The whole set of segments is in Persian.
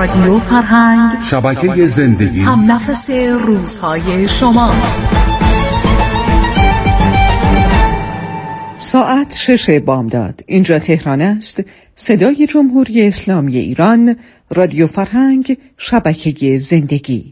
رادیو فرهنگ، شبکه زندگی، هم نفس روزهای شما. ساعت 6 بامداد. اینجا تهران است. صدای جمهوری اسلامی ایران، رادیو فرهنگ، شبکه زندگی.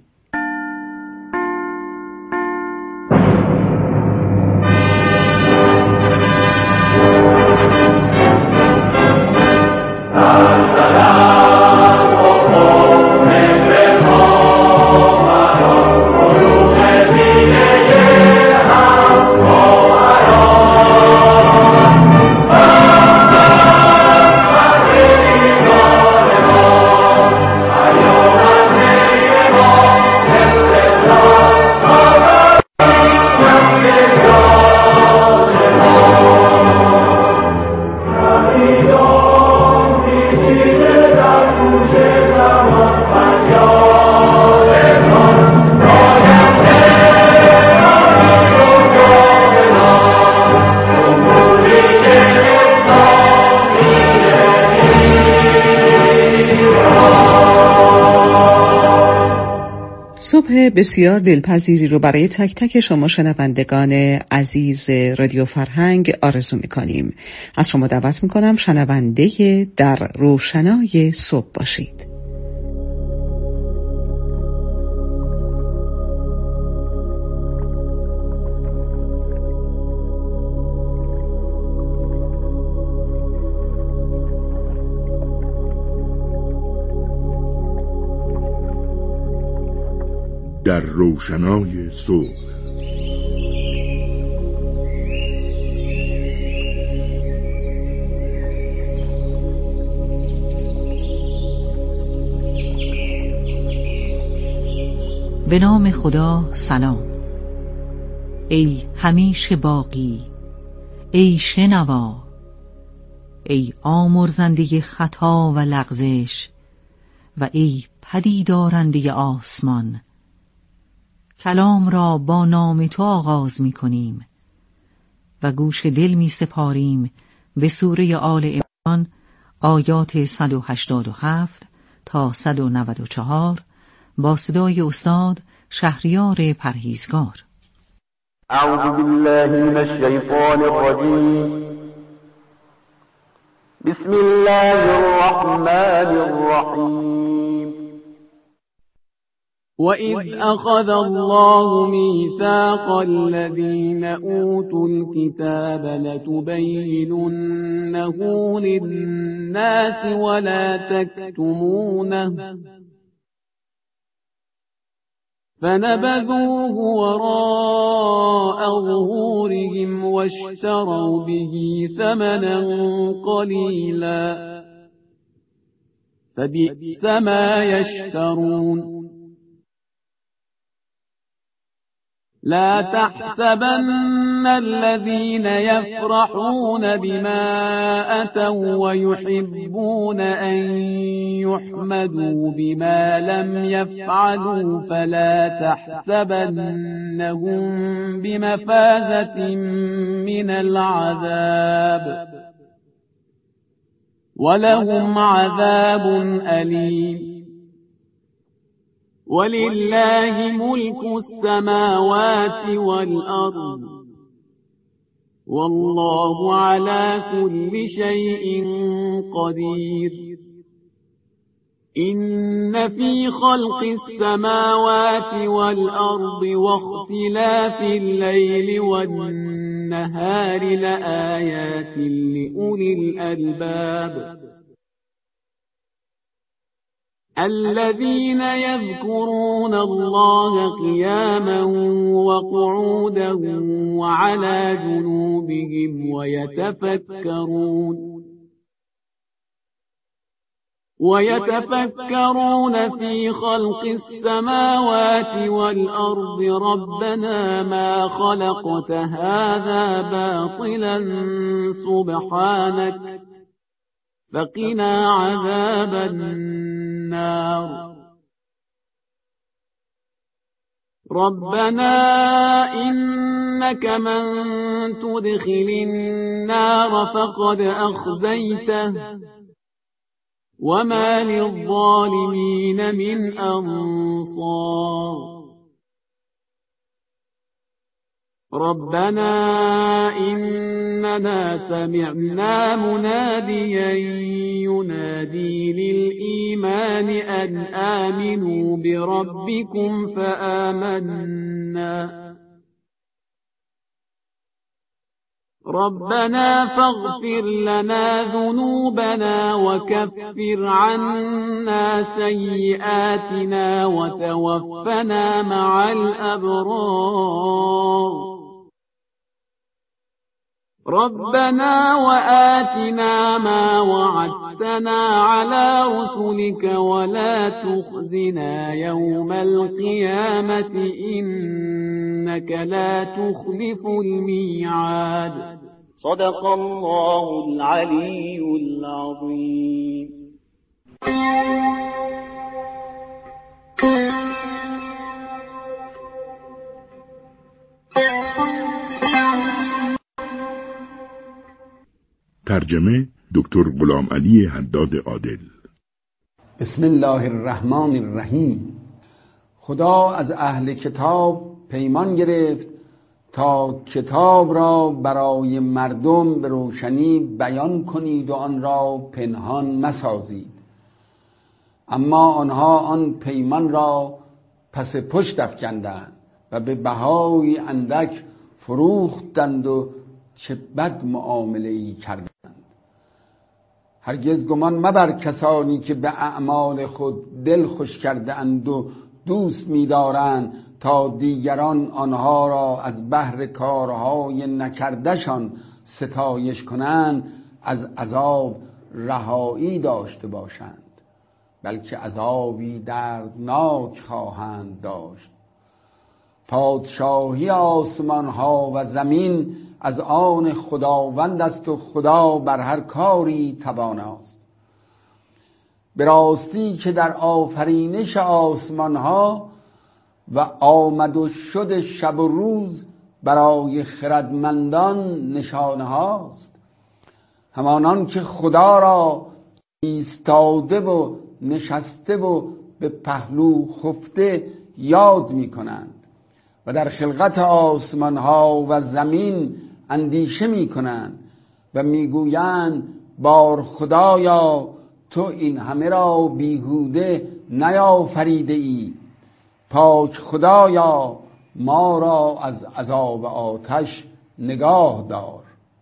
صبح بسیار دلپذیری رو برای تک تک شما شنوندگان عزیز رادیو فرهنگ آرزو می‌کنیم. از شما دعوت می‌کنم شنونده در روشنای صبح باشید. در روشنای صبح. به نام خدا. سلام. ای همیشه باقی، ای شنوا، ای آمرزنده خطا و لغزش و ای پدیدارنده آسمان، کلام را با نام تو آغاز می کنیم و گوش دل می سپاریم به سوره آل عمران آیات 187 تا 194 با صدای استاد شهریار پرهیزگار. اعوذ بالله من الشیطان الرجیم. بسم الله الرحمن الرحیم. وَإِذْ أَخَذَ اللَّهُ مِيثَاقَ الَّذِينَ أُوتُوا الْكِتَابَ لَتُبَيِّنُنَّهُ لِلنَّاسِ وَلَا تَكْتُمُونَهُ فَنَبَذُوهُ وَرَاءَ ظُهُورِهِمْ وَاشْتَرَوْا بِهِ ثَمَنًا قَلِيلًا فَبِئْسَ مَا يَشْتَرُونَ. لا تحسبن الذين يفرحون بما أتوا ويحبون أن يحمدوا بما لم يفعلوا فلا تحسبنهم بمفازة من العذاب ولهم عذاب أليم. ولله ملك السماوات والأرض والله على كل شيء قدير. إن في خلق السماوات والأرض واختلاف الليل والنهار لآيات لأولي الألباب الذين يذكرون الله قياما وقعودا وعلى جنوبهم ويتفكرون في خلق السماوات والأرض ربنا ما خلقت هذا باطلا سبحانك فقنا عذاب النار. ربنا إنك من تدخل النار فقد أخزيته وما للظالمين من أنصار ربنا إننا سمعنا مناديا ينادي للإيمان أن آمنوا بربكم فآمنا ربنا فاغفر لنا ذنوبنا وكفر عنا سيئاتنا وتوفنا مع الأبرار ربنا وآتنا ما وعدتنا على رسلك ولا تخزنا يوم القيامة إنك لا تخلف الميعاد صدق الله العلي العظيم. ترجمه دکتر غلام علی حداد عادل. بسم الله الرحمن الرحیم. خدا از اهل کتاب پیمان گرفت تا کتاب را برای مردم به روشنی بیان کنید و آن را پنهان مسازید، اما آنها آن پیمان را پس پشت افکندند و به بهای اندک فروختند و چه بد معامله‌ای کردند. هرگز گمان مبر کسانی که به اعمال خود دل خوش کرده اند و دوست می‌دارند تا دیگران آنها را از بهر کارهای نکردشان ستایش کنند از عذاب رهایی داشته باشند، بلکه عذابی دردناک خواهند داشت. پادشاهی آسمان ها و زمین از آن خداوند است و خدا بر هر کاری تواناست. به راستی که در آفرینش آسمان ها و آمد و شد شب و روز برای خردمندان نشانه هاست، همانان که خدا را ایستاده و نشسته و به پهلو خفته یاد می کنند و در خلقت آسمان ها و زمین اندیشه می کنند و می گویند بار خدایا تو این همه را بیهوده نیافریده ای، پاک خدایا ما را از عذاب آتش نگاه دار.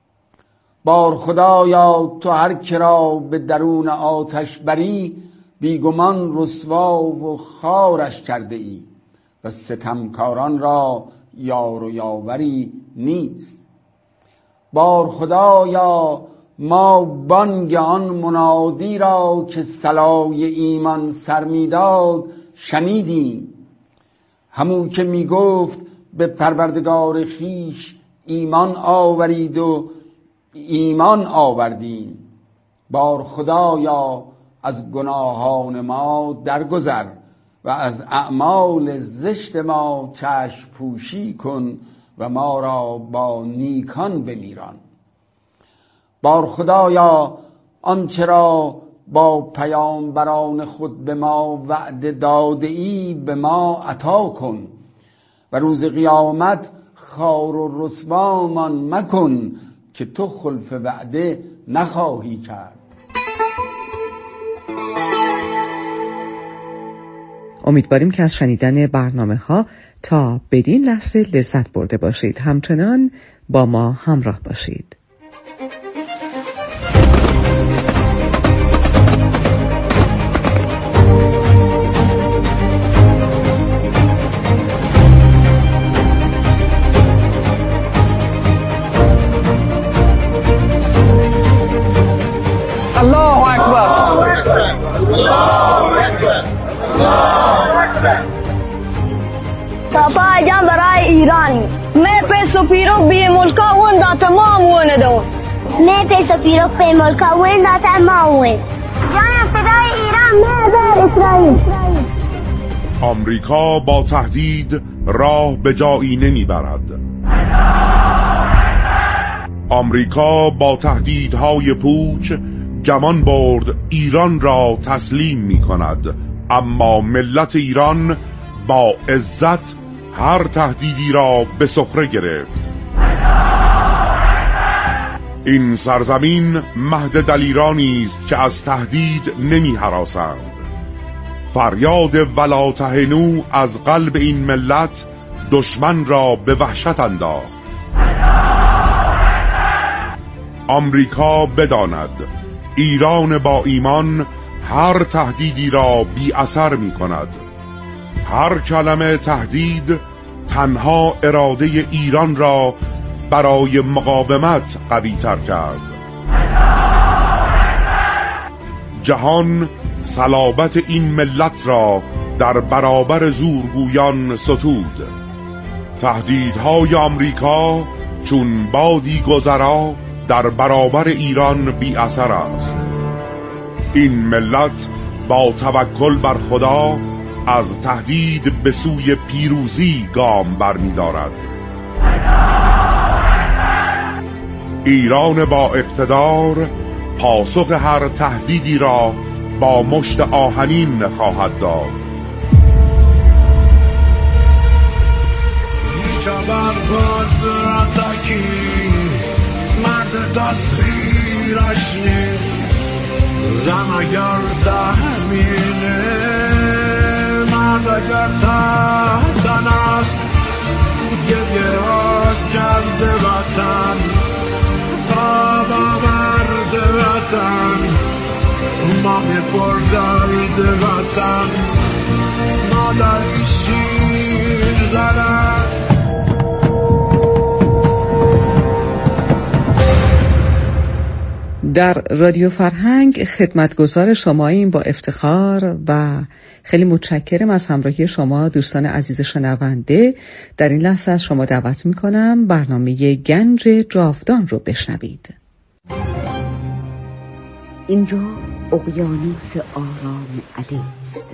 بار خدایا تو هر که را به درون آتش بری بیگمان رسوا و خارش کرده ای و ستمکاران را یار و یاوری نیست. بار خدایا ما بانگ آن منادی را که صلای ایمان سر میداد شنیدیم، همون که می گفت به پروردگار خیش ایمان آورید و ایمان آوردیم. بار خدایا از گناهان ما درگذر و از اعمال زشت ما چشم پوشی کن و ما را با نیکان بمیران. بار خدایا آنچه را با پیامبران خود به ما وعده داده ای به ما عطا کن و روز قیامت خوار و رسوامان مکن که تو خلف وعده نخواهی کرد. امیدواریم که از شنیدن برنامه‌ها تا بدین لحظه لذت برده باشید. همچنان با ما همراه باشید. الله اکبر. پاپا جان برای ایرانی मैं पैसो पीरो बी मुल्का وندا تمام وندو मैं पैसो पीरो पे मुल्का وندا تمام ون جان فدای ایران مادر اسرائیل. آمریکا با تهدید راه به جایی نمیبرد. آمریکا با تهدیدهای پوچ گمان برد ایران را تسلیم می کند، اما ملت ایران با عزت هر تهدیدی را به سخره گرفت. این سرزمین مهد دلیرانی است که از تهدید نمی هراسند. فریاد ولا تهنوا از قلب این ملت دشمن را به وحشت انداخت. آمریکا بداند ایران با ایمان هر تهدیدی را بی اثر می کند. هر کلمه تهدید تنها اراده ایران را برای مقاومت قوی تر کرد. جهان صلابت این ملت را در برابر زورگویان ستود. تهدیدهای آمریکا چون بادی گذرا در برابر ایران بی اثر است. این ملت با توکل بر خدا از تهدید به سوی پیروزی گام برمی دارد. ایران با اقتدار پاسخ هر تهدیدی را با مشت آهنین خواهد داد. مرد تصویرش نیست، زن اگر تحمیله، مرد اگر تحتن است، گریه ها کرده وطن تا باورد وطن، مامی پر درد وطن، مادری شیر زدن. در رادیو فرهنگ خدمتگزار شماییم با افتخار و خیلی متشکرم از همراهی شما دوستان عزیز شنونده. در این لحظه از شما دعوت میکنم برنامه گنج جاودان رو بشنوید. اینجا اقیانوس آرام علی است.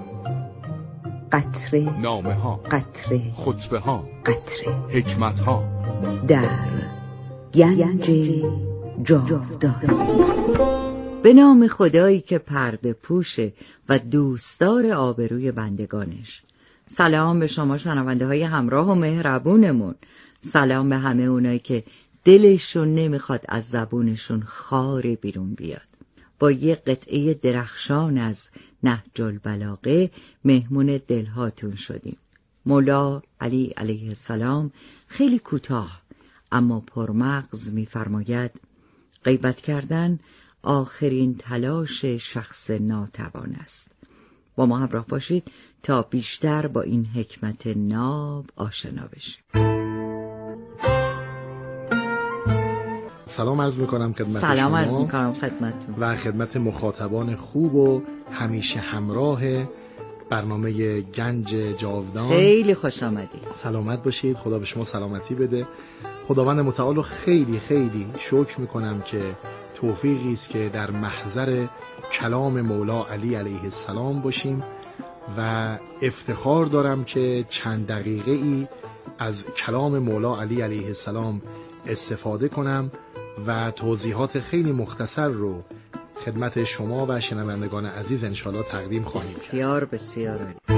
قطره نامه ها، قطره خطبه ها، قطره حکمت ها در گنج جاودان. به نام خدایی که پرده پوشه و دوستدار آبروی بندگانش. سلام به شما شنونده های همراه و مهربونمون. سلام به همه اونایی که دلشون نمیخواد از زبونشون خار بیرون بیاد. با یه قطعه درخشان از نهج البلاغه مهمون دلهاتون شدیم. مولا علی علیه السلام خیلی کوتاه اما پرمغز میفرماید غیبت کردن آخرین تلاش شخص ناتوان است. با ما همراه باشید تا بیشتر با این حکمت ناب آشنا بشیم. سلام عرض میکنم خدمت سلام عرض میکنم خدمتتون و خدمت مخاطبان خوب و همیشه همراه برنامه گنج جاودان. خیلی خوش آمدید. سلامت باشید. خدا به شما سلامتی بده. خداوند متعال رو خیلی خیلی شکر میکنم که توفیقی است که در محضر کلام مولا علی علیه السلام باشیم و افتخار دارم که چند دقیقه ای از کلام مولا علی علیه السلام استفاده کنم و توضیحات خیلی مختصر رو خدمت شما و شنوندگان عزیز انشاءالله تقدیم خواهیم کرد. بسیار بسیار.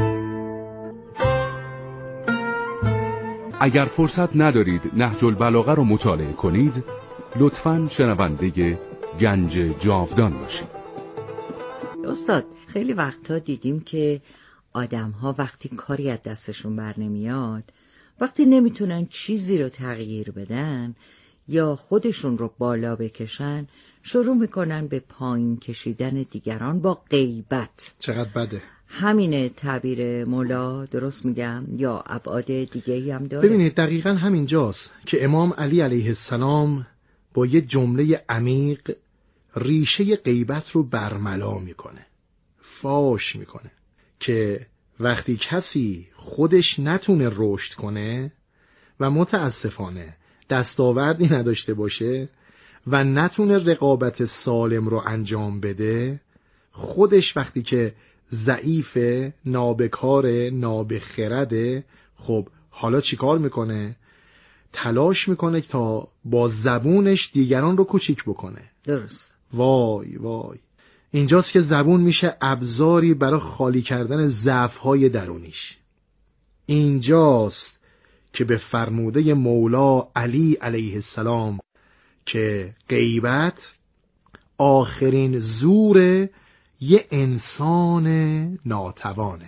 اگر فرصت ندارید نهج البلاغه رو مطالعه کنید، لطفاً شنونده گنج جاودان باشید. استاد خیلی وقتا دیدیم که آدم‌ها وقتی کاری از دستشون بر نمیاد، وقتی نمیتونن چیزی رو تغییر بدن یا خودشون رو بالا بکشن، شروع میکنن به پایین کشیدن دیگران با غیبت. چقدر بده. همینه تعبیر مولا، درست میگم یا ابعاد دیگه‌ای هم داره؟ ببینید دقیقاً همینجاست که امام علی علیه السلام با یه جمله عمیق ریشه غیبت رو برملا میکنه، فاش میکنه که وقتی کسی خودش نتونه رشد کنه و متاسفانه دستاوردی نداشته باشه و نتونه رقابت سالم رو انجام بده، خودش وقتی که ضعیف، نابکار، نابخرده، خب حالا چیکار میکنه؟ تلاش میکنه تا با زبونش دیگران رو کوچیک بکنه. درست. وای وای. اینجاست که زبون میشه ابزاری برای خالی کردن ضعف‌های درونیش. اینجاست که به فرموده مولا علی علیه السلام که غیبت آخرین زور یه انسان ناتوانه.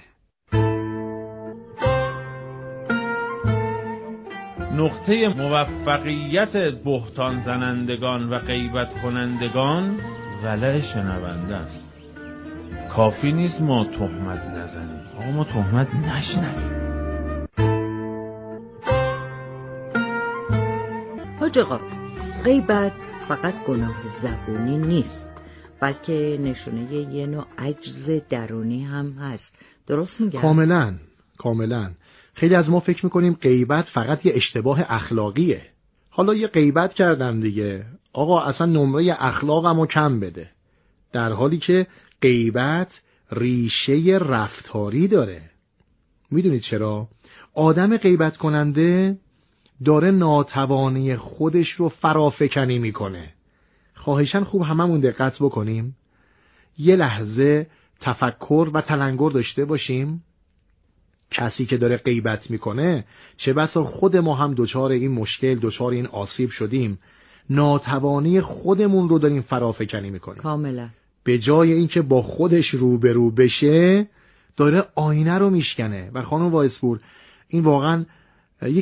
نقطه موفقیت بهتان زنندگان و غیبت کنندگان ولع شنونده است. کافی نیست ما تهمت نزنیم، آقا ما تهمت نشنویم. حاج آقا، غیبت فقط گناه زبونی نیست، بلکه نشونه یه نوع عجز درونی هم هست. درست میگم؟ کاملا. خیلی از ما فکر میکنیم غیبت فقط یه اشتباه اخلاقیه. حالا یه غیبت کردم دیگه، آقا اصلا نمره اخلاقمو کم بده. در حالی که غیبت ریشه رفتاری داره. میدونید چرا؟ آدم غیبت کننده داره ناتوانی خودش رو فرافکنی میکنه. خواهشاً خوب هممون دقت بکنیم، یه لحظه تفکر و تلنگر داشته باشیم. کسی که داره غیبت میکنه، چه بسا خود ما هم دچار این مشکل، دچار این آسیب شدیم، ناتوانی خودمون رو داریم فرافکنی میکنیم. کاملا. به جای اینکه با خودش روبرو بشه، داره آینه رو میشکنه. و خانم وایسپور، این واقعا یه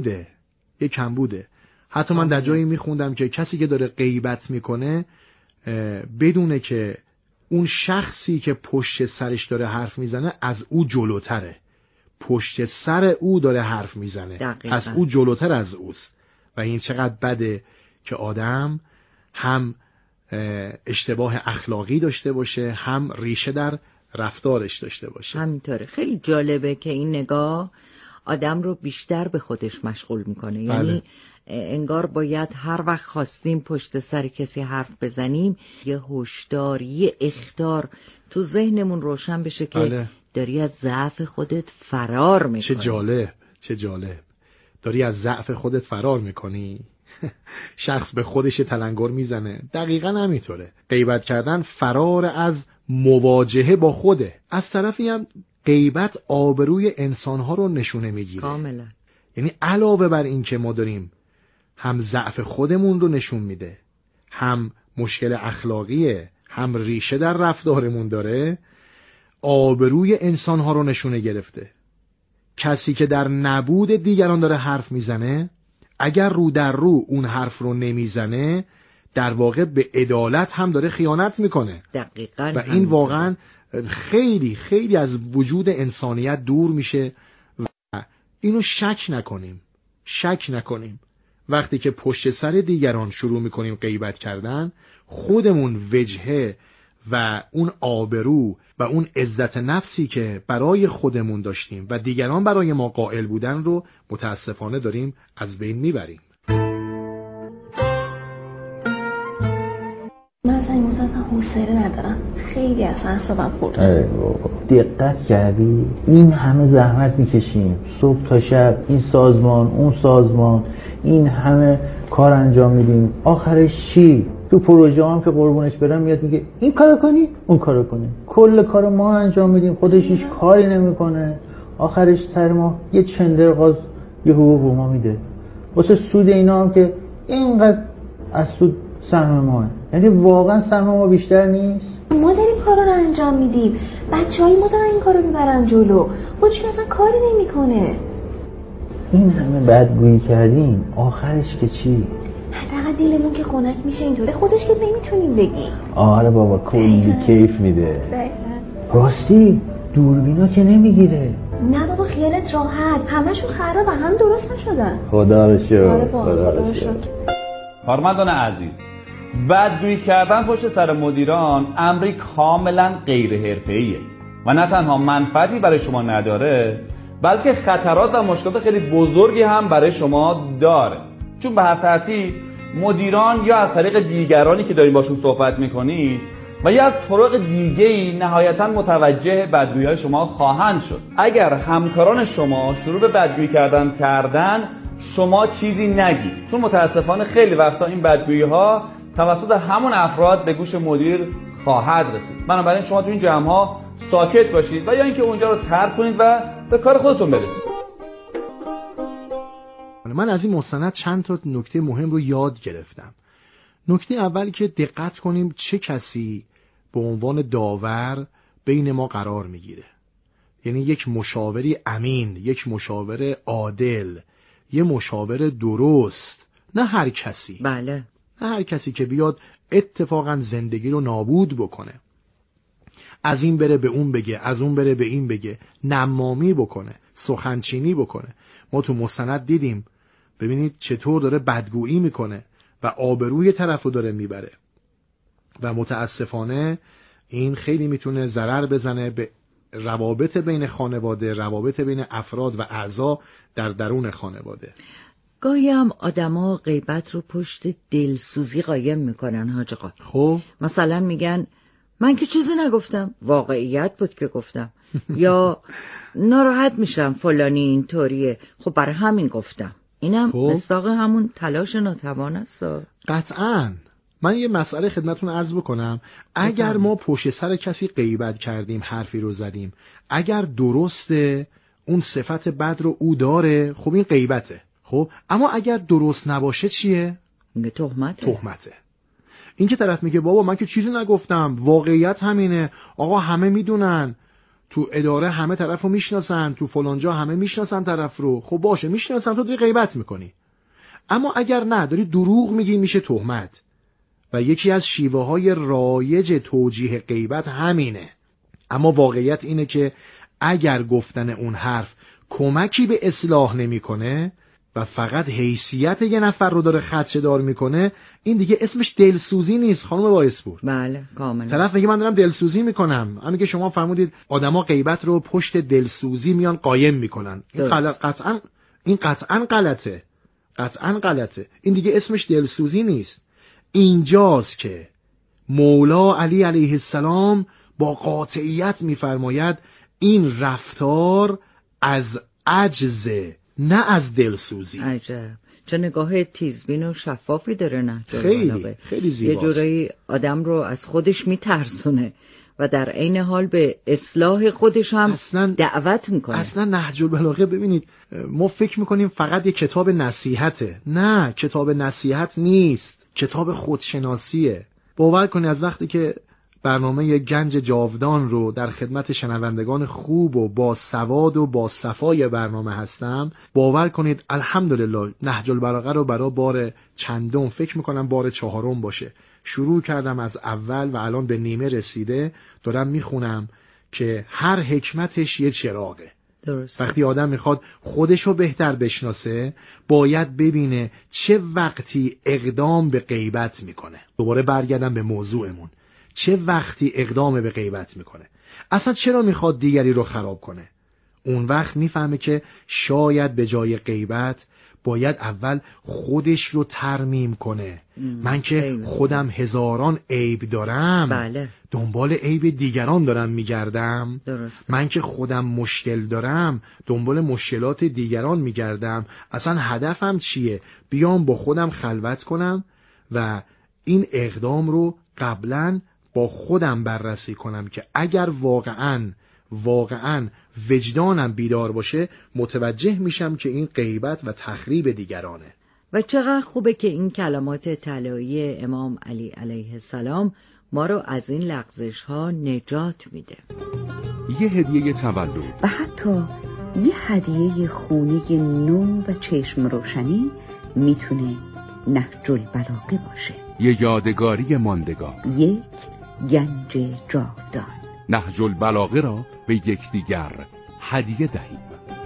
کمبوده. حتی من در جایی میخوندم که کسی که داره غیبت میکنه بدونه که اون شخصی که پشت سرش داره حرف میزنه از او جلوتره. پشت سر او داره حرف میزنه، پس او جلوتر از اوست. و این چقدر بده که آدم هم اشتباه اخلاقی داشته باشه، هم ریشه در رفتارش داشته باشه. همینطوره. خیلی جالبه که این نگاه آدم رو بیشتر به خودش مشغول میکنه. یعنی انگار باید هر وقت خواستیم پشت سر کسی حرف بزنیم، یه هشدار، یه اخطار تو ذهنمون روشن بشه که داری از ضعف خودت فرار میکنی. چه جالب. داری از ضعف خودت فرار میکنی. شخص به خودش تلنگر میزنه. دقیقاً همینطوره. غیبت کردن فرار از مواجهه با خوده. از طرفی هم غیبت آبروی انسانها رو نشونه میگیره. کاملا. یعنی علاوه بر این که ما داریم هم ضعف خودمون رو نشون میده، هم مشکل اخلاقیه، هم ریشه در رفتارمون داره، آبروی انسانها رو نشونه گرفته. کسی که در نبود دیگران داره حرف میزنه، اگر رو در رو اون حرف رو نمیزنه، در واقع به عدالت هم داره خیانت میکنه. دقیقاً. و این واقعاً خیلی خیلی از وجود انسانیت دور میشه. و اینو شک نکنیم. وقتی که پشت سر دیگران شروع میکنیم غیبت کردن، خودمون وجهه و اون آبرو و اون عزت نفسی که برای خودمون داشتیم و دیگران برای ما قائل بودن رو متاسفانه داریم از بین میبریم. من اصلا حوصله ندارم. خیلی اصلا اعصابم خورده. دقت کردی؟ این همه زحمت میکشیم صبح تا شب، این سازمان اون سازمان، این همه کار انجام میدیم، آخرش چی؟ تو پروژه هم که قربونش برم میاد میگه این کارو کنی اون کارو کنی، کل کارو ما انجام میدیم، خودش هیچ کاری نمیکنه، آخرش سر ما یه چندرغاز یه حقوق ما میده. واسه سود اینا هم که اینقدر از سود سهم ماه، یعنی واقعا سهم ما بیشتر نیست. ما داریم کارا رو انجام میدیم، بچهای ما دارن این کارو میبرن جلو، خودش اصلا کاری نمیکنه. این همه بدگویی کردیم، آخرش که چی؟ حداقل دلمون که خنک میشه. اینطوره خودش که نمیتونیم بگیم. آره بابا کلی کیف میده. راستی دوربینا که نمیگیره. نه بابا خیالت راحت، همشون خرابه، هم درست نشدن. خدا رو شکر. آره خدا رو شکر. کارمندان عزیز، بدگویی کردن پشت سر مدیران امری کاملا غیر حرفه‌ایه و نه تنها منفعتی برای شما نداره، بلکه خطرات و مشکلات خیلی بزرگی هم برای شما داره. چون به هر ترتیب مدیران یا از طریق دیگرانی که دارین باشون صحبت میکنید و یا از طرق دیگه‌ای نهایتاً متوجه بدگویی‌های شما خواهند شد. اگر همکاران شما شروع به بدگویی کردن شما چیزی نگید، چون متاسفانه خیلی وقتا این بدگویی‌ها توسط همون افراد به گوش مدیر خواهد رسید. بنابراین شما تو این جمع‌ها ساکت باشید و یا اینکه اونجا رو ترک کنید و به کار خودتون برسید. من از این مستند چند تا نکته مهم رو یاد گرفتم. نکته اول که دقت کنیم چه کسی به عنوان داور بین ما قرار میگیره. یعنی یک مشاوری امین، یک مشاور عادل، یک مشاور درست، نه هر کسی. بله. نه هر کسی که بیاد اتفاقا زندگی رو نابود بکنه، از این بره به اون بگه، از اون بره به این بگه، نمامی بکنه، سخنچینی بکنه. ما تو مستند دیدیم، ببینید چطور داره بدگویی میکنه و آبروی طرف رو داره میبره و متاسفانه این خیلی میتونه ضرر بزنه به روابط بین خانواده، روابط بین افراد و اعضا در درون خانواده. گاهی هم آدما غیبت رو پشت دلسوزی قایم میکنن حاج آقا. خب مثلا میگن من که چیزی نگفتم، واقعیت بود که گفتم. یا ناراحت میشم فلانی اینطوریه، خب برای همین گفتم. اینم مصداق همون تلاش ناتوان است. قطعاً. من یه مسئله خدمتتون عرض بکنم. اگر ما پشت سر کسی غیبت کردیم، حرفی رو زدیم، اگر درسته اون صفت بد رو او داره، خب این غیبته. خب اما اگر درست نباشه چیه؟ تهمته. این که طرف میگه بابا من که چیزی نگفتم، واقعیت همینه، آقا همه میدونن، تو اداره همه طرف رو میشناسن، تو فلانجا همه میشناسن طرف رو، خب باشه میشناسن، تو داری غیبت میکنی. اما اگر نه داری دروغ میگی، میشه تهمت. و یکی از شیوه های رایج توجیه غیبت همینه. اما واقعیت اینه که اگر گفتن اون حرف کمکی به اصلاح نمیکنه و فقط حیثیت یه نفر رو داره خدشه‌دار میکنه، این دیگه اسمش دلسوزی نیست خانم وایسپور. بله کاملا. طرف میگه من دارم دلسوزی میکنم. همین که شما فرمودید آدما غیبت رو پشت دلسوزی میان قایم میکنن. این قطعاً غلطه. قطعاً غلطه. این دیگه اسمش دلسوزی نیست. اینجاست که مولا علی علیه السلام با قاطعیت میفرماید این رفتار از عجزه، نه از دلسوزی. عجب، چه نگاه تیزبین و شفافی داره. نه خیلی زیباست. یه جورایی آدم رو از خودش میترسونه و در عین حال به اصلاح خودش هم دعوت میکنه. اصلا نهج البلاغه ببینید، ما فکر میکنیم فقط یه کتاب نصیحته. نه، کتاب نصیحت نیست، کتاب خودشناسیه. باور کنید از وقتی که برنامه گنج جاودان رو در خدمت شنوندگان خوب و با سواد و با صفای برنامه هستم، باور کنید الحمدلله نهج البلاغه رو برای بار چندم، فکر میکنم بار 4 باشه، شروع کردم از اول و الان به نیمه رسیده، دارم میخونم که هر حکمتش یه چراغه. درست. وقتی آدم میخواد خودشو بهتر بشناسه، باید ببینه چه وقتی اقدام به غیبت میکنه. دوباره برگردم به موضوعمون، چه وقتی اقدام به غیبت میکنه، اصلا چرا میخواد دیگری رو خراب کنه. اون وقت میفهمه که شاید به جای غیبت باید اول خودش رو ترمیم کنه. من که خودم هزاران عیب دارم، بله. دنبال عیب دیگران دارم میگردم. درست. من که خودم مشکل دارم، دنبال مشکلات دیگران میگردم. اصلا هدفم چیه؟ بیام با خودم خلوت کنم و این اقدام رو قبلا با خودم بررسی کنم که اگر واقعاً وجدانم بیدار باشه، متوجه میشم که این غیبت و تخریب دیگرانه. و چقدر خوبه که این کلمات طلایی امام علی علیه السلام ما رو از این لغزش ها نجات میده. یه هدیه تولد و حتی یه هدیه خونه نو و چشم روشنی میتونه نهج البلاغه باشه. یه یادگاری ماندگار، یک گنج جاودان. نهج البلاغه را به یکدیگر هدیه دهیم.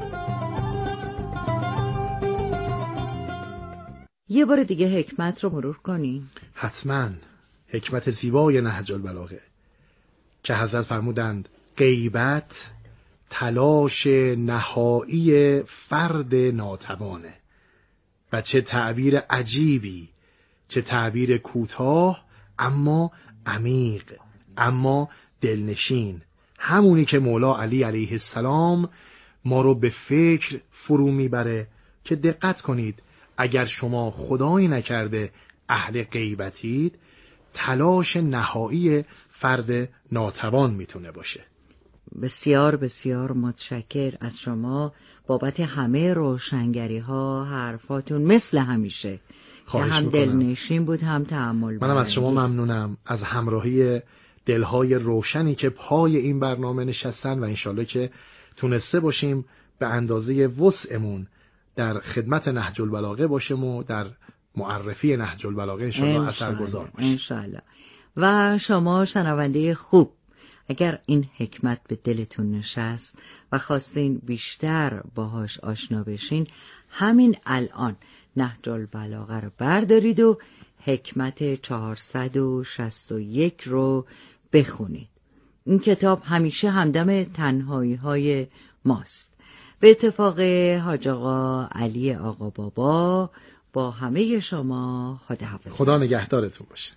یه بار دیگه حکمت رو مرور کنیم. حتما. حکمت زیبای نهج البلاغه که حضرت فرمودند غیبت تلاش نهایی فرد ناتوانه. و چه تعبیر عجیبی، چه تعبیر کوتاه اما عمیق، اما دلنشین. همونی که مولا علی علیه السلام ما رو به فکر فرو میبره که دقت کنید، اگر شما خدایی نکرده اهل غیبتید، تلاش نهایی فرد ناتوان میتونه باشه. بسیار بسیار متشکر از شما بابت همه روشنگری ها، حرفاتون مثل همیشه که هم دلنشین بود هم تأمل. منم از شما ممنونم از همراهی دلهای روشنی که پای این برنامه نشستن و انشالله که تونسته باشیم به اندازه وسعمون در خدمت نهج البلاغه باشیم و در معرفی نهج البلاغه انشالله اثرگذار باشیم انشالله. و شما شنونده خوب، اگر این حکمت به دلتون نشست و خواستین بیشتر باهاش آشنا بشین، همین الان نهج البلاغه رو بردارید و حکمت 461 رو بخونید. این کتاب همیشه همدم تنهایی های ماست. به اتفاق حاج آقا علی آقا بابا با همه شما خداحافظ. خدا نگهدارتون باشه.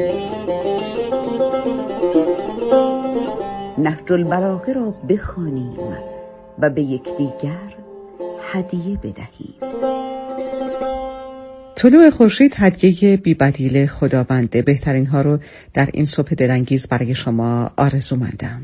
نهج البلاغه را بخوانیم و به یکدیگر هدیه بدهیم. طلوع خورشید هدیه بی‌بدیل خداونده. بهترین ها رو در این صبح دلانگیز برای شما آرزومندم.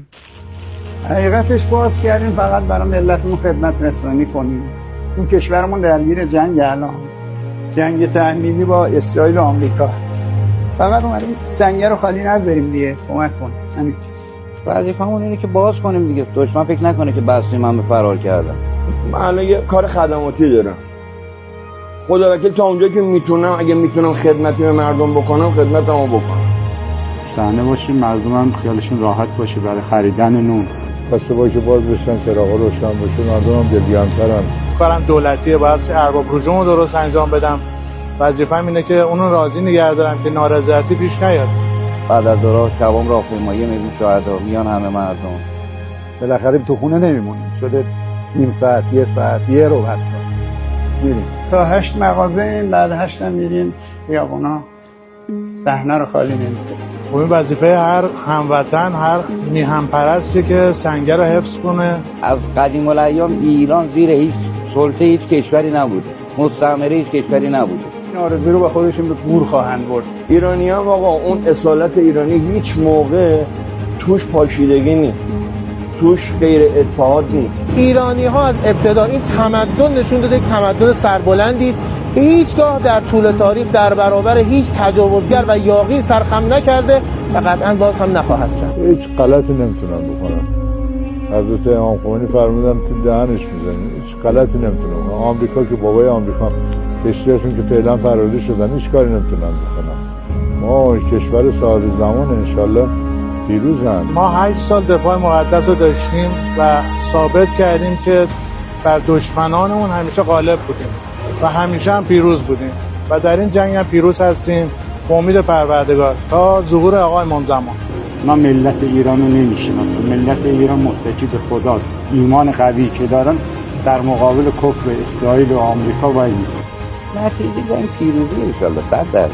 حقیقتش باز کردیم فقط برای ملتمون خدمت رسانی کنیم. اون کشورمون درگیر جنگ الان، جنگ تأمینی با اسرائیل و آمریکا. فقط اومدیم سنگر رو خالی نذاریم دیگه، کمک کنیم. همین وظیفه‌مون اینه که باز کنیم دیگه. دشمن فکر نکنه که بستیم من به فرار کردم. من الان یه کار خدماتی دارم. خدا وکیل تا اونجایی که میتونم، اگه میتونم خدمتی به مردم بکنم خدمتمو بکنم. صحنه باشیم مردمم خیالشون راحت باشه برای خریدن نون. خواسته باشه باز بشن، چراغا روشن باشه، مردمم دلگرم‌ترن. کارم دولتیه، باید ارباب رجوعمو درست انجام بدم. وظیفه‌م اینه که اونو راضی نگه دارم که نارضایتی پیش نیاد. بعد از دوران شبام راهپیمایی میبینیم شهدا میان همه مردم. بالاخره تو خونه نمیمونیم، شده نیم ساعت، یه ساعت، یه رو حتی میریم تا 8 مغازه، بعد 8 هم میریم خیابونا، صحنه رو خالی نمی‌کنیم. این وظیفه هر هموطن، هر میهن پرستی که سنگر رو حفظ کنه. از قدیم الایام ایران زیر هیچ سلطه هیچ کشوری نبوده، مستعمره هیچ کشوری نبوده. این آرزو رو با خودشون به گور خواهند برد. ایرانی‌ها آقا اون اصالت ایرانی هیچ موقع توش پاشیدگی نیست، توش غیر اتحاد نیست. ایرانی‌ها از ابتدا این تمدن نشون داده که تمدن سربلندی است که هیچگاه در طول تاریخ در برابر هیچ تجاوزگر و یاغی سرخم نکرده و قطعاً باز هم نخواهد کرد. هیچ غلطی نمیتونن بکنن. حضرت امام خمینی فرمودن تو دهنش میزنن، هیچ غلطی نمیتونن. آمریکا که بابای آمریکا کشتیاشون که فعلا فراری شدن هیچ کاری نمیتونن بکنن. ما کشور صاحب زمان انشالله پیروزن. ما 8 سال دفاع مقدس رو داشتیم و ثابت کردیم که بر دشمنانمون همیشه غالب بودیم و همیشه هم پیروز بودیم و در این جنگ هم پیروز هستیم به امید پروردگار تا ظهور آقای امام زمان. ما ملت ایران رو نمیشناسیم. ملت ایران متکی به خداست. ایمان قوی که دارن در مقابل کفر اسرائیل و آمریکا وای میسن. نتیجه با این پیروزی انشالله 100%.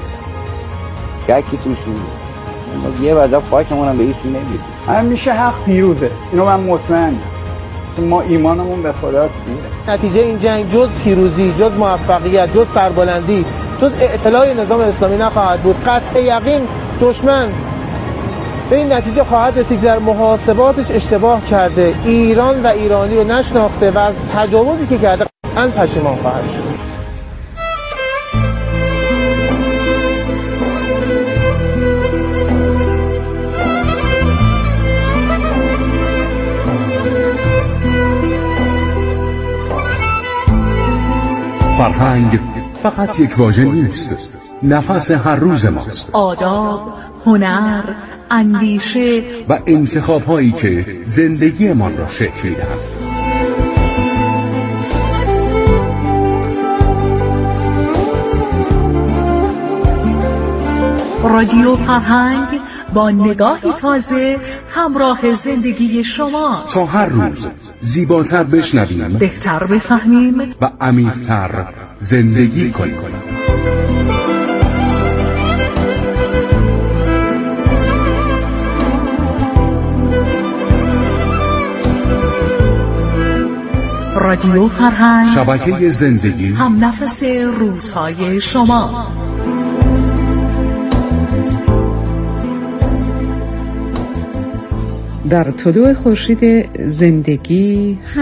شکی توش نیست. یه وعده خاکمون هم به هیچ نمیدیم. همیشه حق پیروزه. اینو من مطمئنم. ما ایمانمون به خداست. نتیجه این جنگ جز پیروزی، جز موفقیت، جز سربلندی، جز اعتلاع نظام اسلامی نخواهد بود. قطع یقین دشمن به این نتیجه خواهد رسید در محاسباتش اشتباه کرده، ایران و ایرانی رو نشناخته و از تجاوزی که کرده قطعاً پشیمان خواهد شد. فرهنگ فقط یک واژه نیست، نفس هر روز ماست. آداب، هنر، اندیشه و انتخاب‌هایی که زندگیمان را شکل می‌دهند. رادیو فرهنگ با نگاهی تازه همراه زندگی شما، تا هر روز زیباتر بشنویم، بهتر بفهمیم و عمیق‌تر زندگی کنیم. رادیو فرهنگ، شبکه زندگی، هم نفس روزهای شما. در طلوع خورشید زندگی